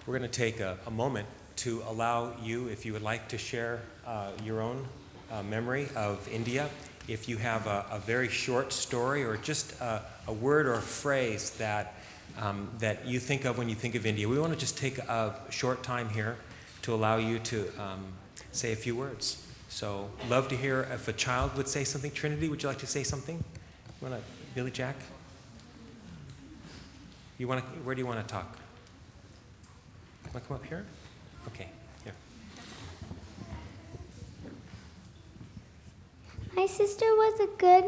We're going to take a moment to allow you, if you would like, to share your own memory of India. If you have a very short story or just a word or a phrase that, that you think of when you think of India, we want to just take a short time here to allow you to say a few words. So, love to hear if a child would say something. Trinity, would you like to say something? You want to, Billy Jack? You want to, where do you want to talk? Want to come up here? Okay, here. My sister was a good.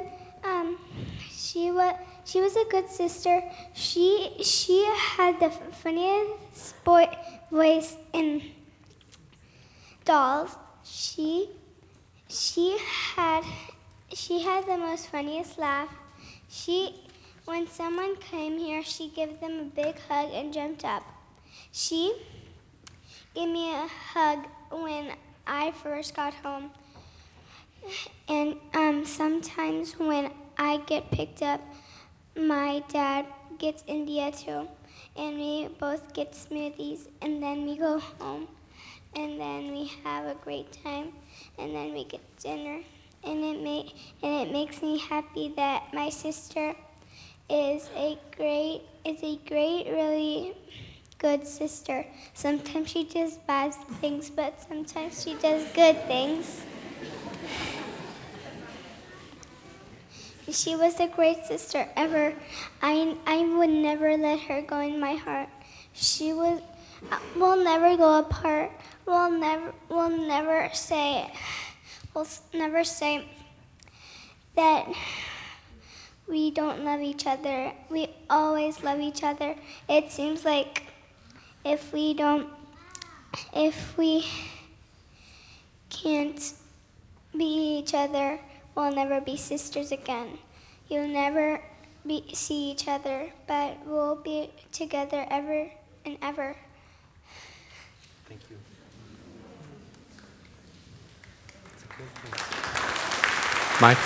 She was a good sister. She had the funniest voice in dolls. She had the most funniest laugh. When someone came here, she gave them a big hug and jumped up. She gave me a hug when I first got home. And sometimes when I get picked up, my dad gets India too. And we both get smoothies, and then we go home. And then we have a great time, and then we get dinner. And it makes me happy that my sister is a great, really good sister. Sometimes she does bad things, but sometimes she does good things. She was the great sister ever. I would never let her go in my heart. We'll never go apart. We'll never say that we don't love each other. We always love each other. It seems like if we can't be each other, we'll never be sisters again. You'll never see each other, but we'll be together ever and ever. Thank you. Mike?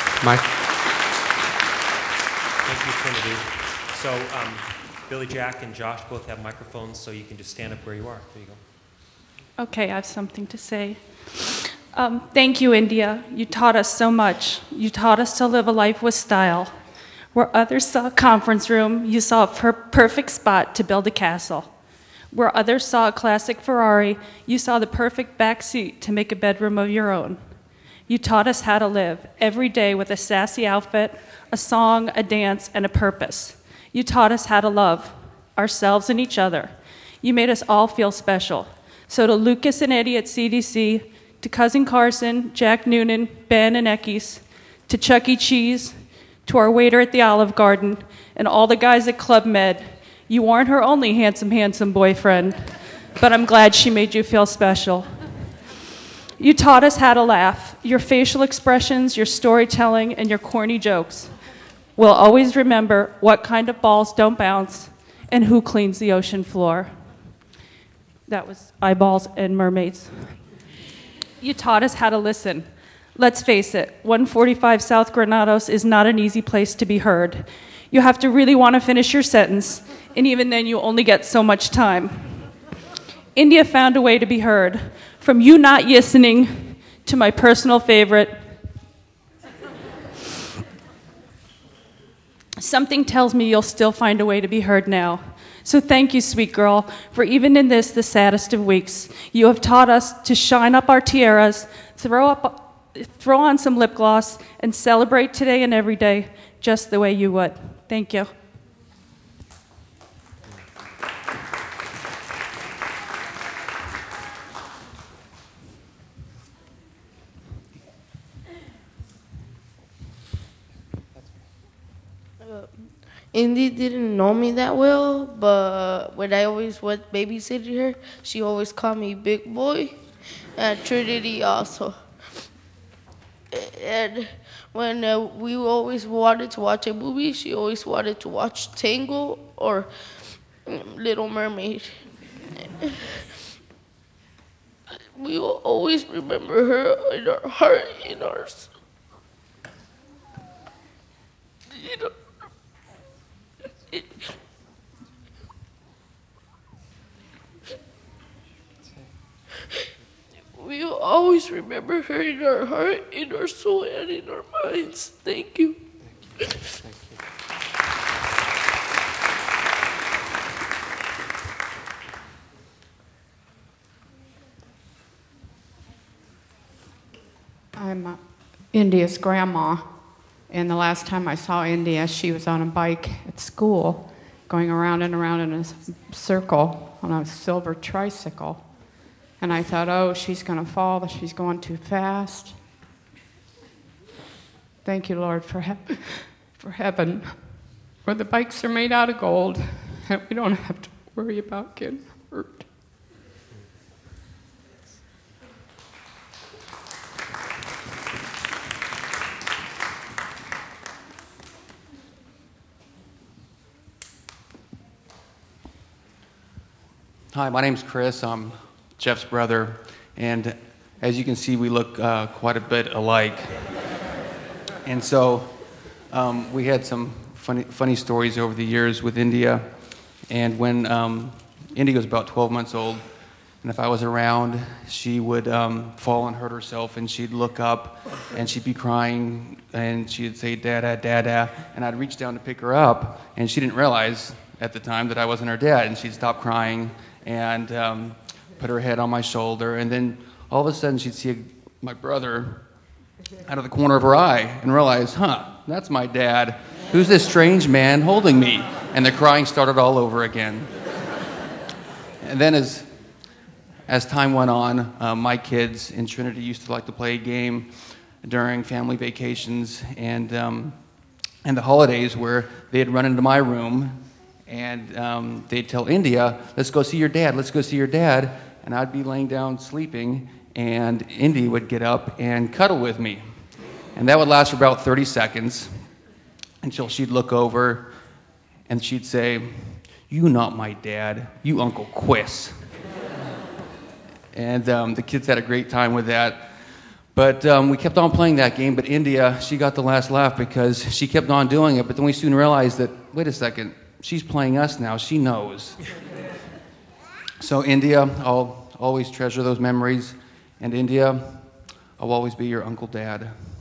Thank you, Trinity. So, Billy Jack and Josh both have microphones, so you can just stand up where you are. There you go. Okay, I have something to say. Thank you, India. You taught us so much. You taught us to live a life with style. Where others saw a conference room, you saw a perfect spot to build a castle. Where others saw a classic Ferrari, you saw the perfect back seat to make a bedroom of your own. You taught us how to live every day with a sassy outfit, a song, a dance, and a purpose. You taught us how to love ourselves and each other. You made us all feel special. So to Lucas and Eddie at CDC, to Cousin Carson, Jack Noonan, Ben and Eckes, to Chuck E. Cheese, to our waiter at the Olive Garden, and all the guys at Club Med, you weren't her only handsome boyfriend, but I'm glad she made you feel special. You taught us how to laugh. Your facial expressions, your storytelling, and your corny jokes. We'll always remember what kind of balls don't bounce and who cleans the ocean floor. That was Eyeballs and Mermaids. You taught us how to listen. Let's face it, 145 South Granados is not an easy place to be heard. You have to really want to finish your sentence, and even then you only get so much time. India found a way to be heard. From you not listening to my personal favorite, something tells me you'll still find a way to be heard now. So thank you, sweet girl, for even in this, the saddest of weeks, you have taught us to shine up our tiaras, throw on some lip gloss, and celebrate today and every day just the way you would. Thank you. Indy didn't know me that well, but when I always was babysitting her, she always called me Big Boy, and Trinity also. And when we always wanted to watch a movie, she always wanted to watch Tango or Little Mermaid. We will always remember her in our heart, in ours. You know. always remember her in our heart, in our soul, and in our minds. Thank you. I'm India's grandma, and the last time I saw India, she was on a bike at school, going around and around in a circle on a silver tricycle. And I thought, oh, she's going to fall, she's going too fast. Thank you, Lord, for heaven, where the bikes are made out of gold, and we don't have to worry about getting hurt. Hi, my name's Chris. I'm Jeff's brother, and as you can see, we look quite a bit alike. And so we had some funny stories over the years with India. And when India was about 12 months old, and if I was around, she would fall and hurt herself, and she'd look up, and she'd be crying, and she'd say, "Dada, Dada," and I'd reach down to pick her up, and she didn't realize at the time that I wasn't her dad, and she'd stop crying and put her head on my shoulder, and then all of a sudden she'd see my brother out of the corner of her eye and realize, that's my dad. Who's this strange man holding me? And the crying started all over again. And then as time went on, my kids in Trinity used to like to play a game during family vacations and the holidays where they'd run into my room and they'd tell India, "Let's go see your dad, let's go see your dad." And I'd be laying down sleeping, and Indy would get up and cuddle with me. And that would last for about 30 seconds until she'd look over and she'd say, "You not my dad, you Uncle Quiz." And the kids had a great time with that. But we kept on playing that game, but India, she got the last laugh because she kept on doing it, but then we soon realized that, wait a second, she's playing us now, she knows. So India, I'll always treasure those memories, and India, I'll always be your Uncle Dad.